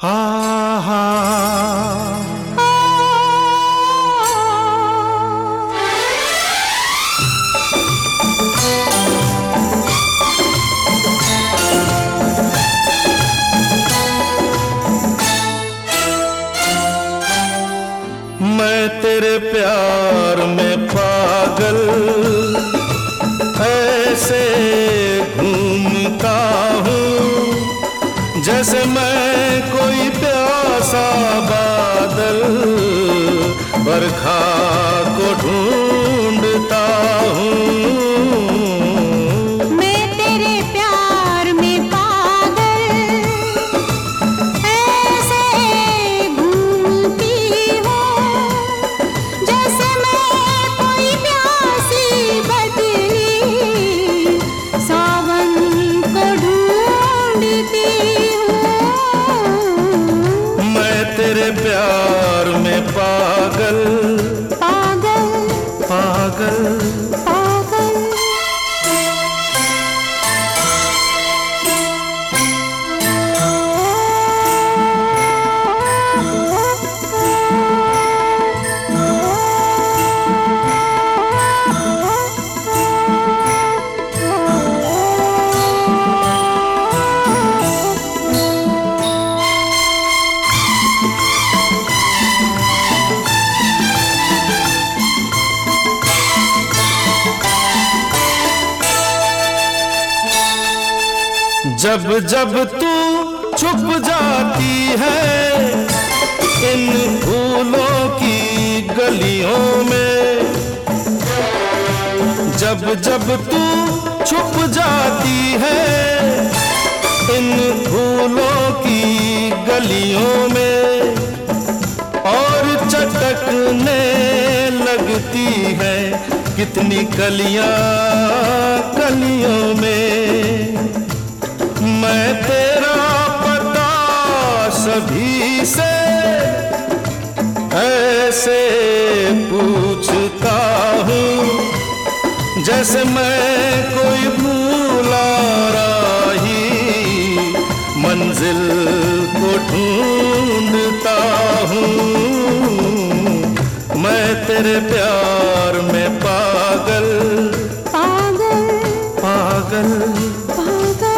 हा हा मैं तेरे प्यार में पागल ऐसे घूमता हूँ जैसे मैं कोई प्यासा बादल बरखा को ढूंढता हूँ। तेरे प्यार में पागल पागल पागल पागल। जब जब तू छुप जाती है इन फूलों की गलियों में, जब जब तू छुप जाती है इन फूलों की गलियों में और चटकने लगती है कितनी कलियां कलियों में। मैं तेरा पता सभी से ऐसे पूछता हूँ जैसे मैं कोई भूला राही मंजिल को ढूंढता हूँ। मैं तेरे प्यार में पागल पागल पागल पागल।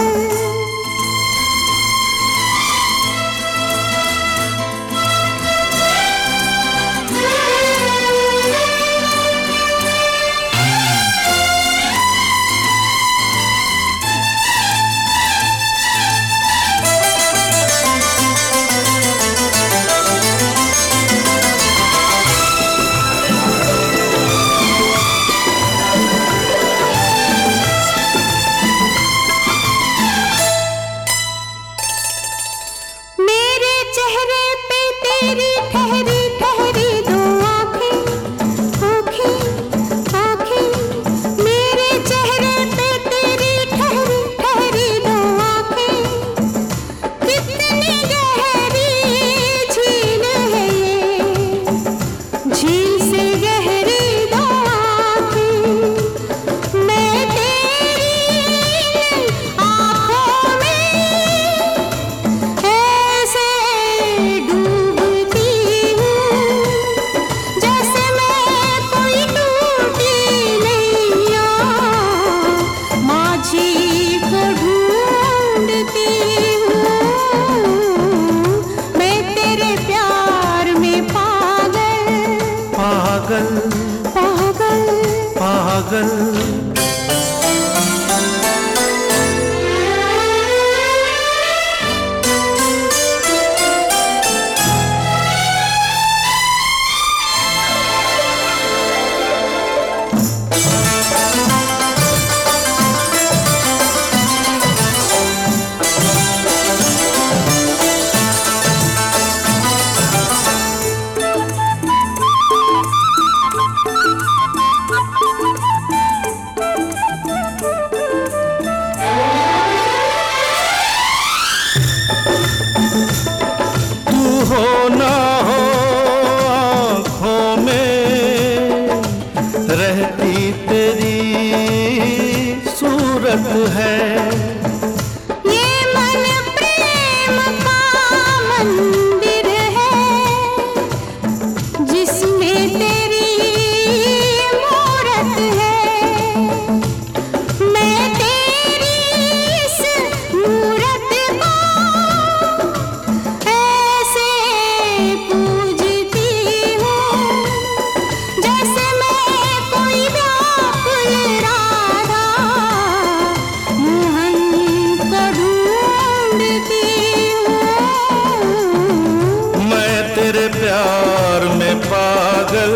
तेरे प्यार में पागल,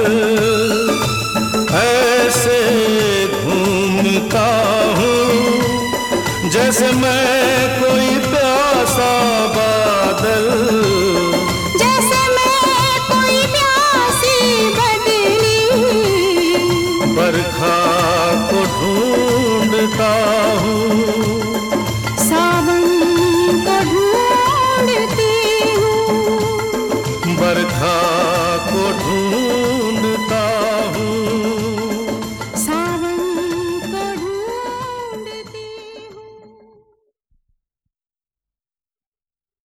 ऐसे घूमता हूँ जैसे मैं कोई प्यासा बादल, जैसे मैं कोई प्यासी बदली। बरखा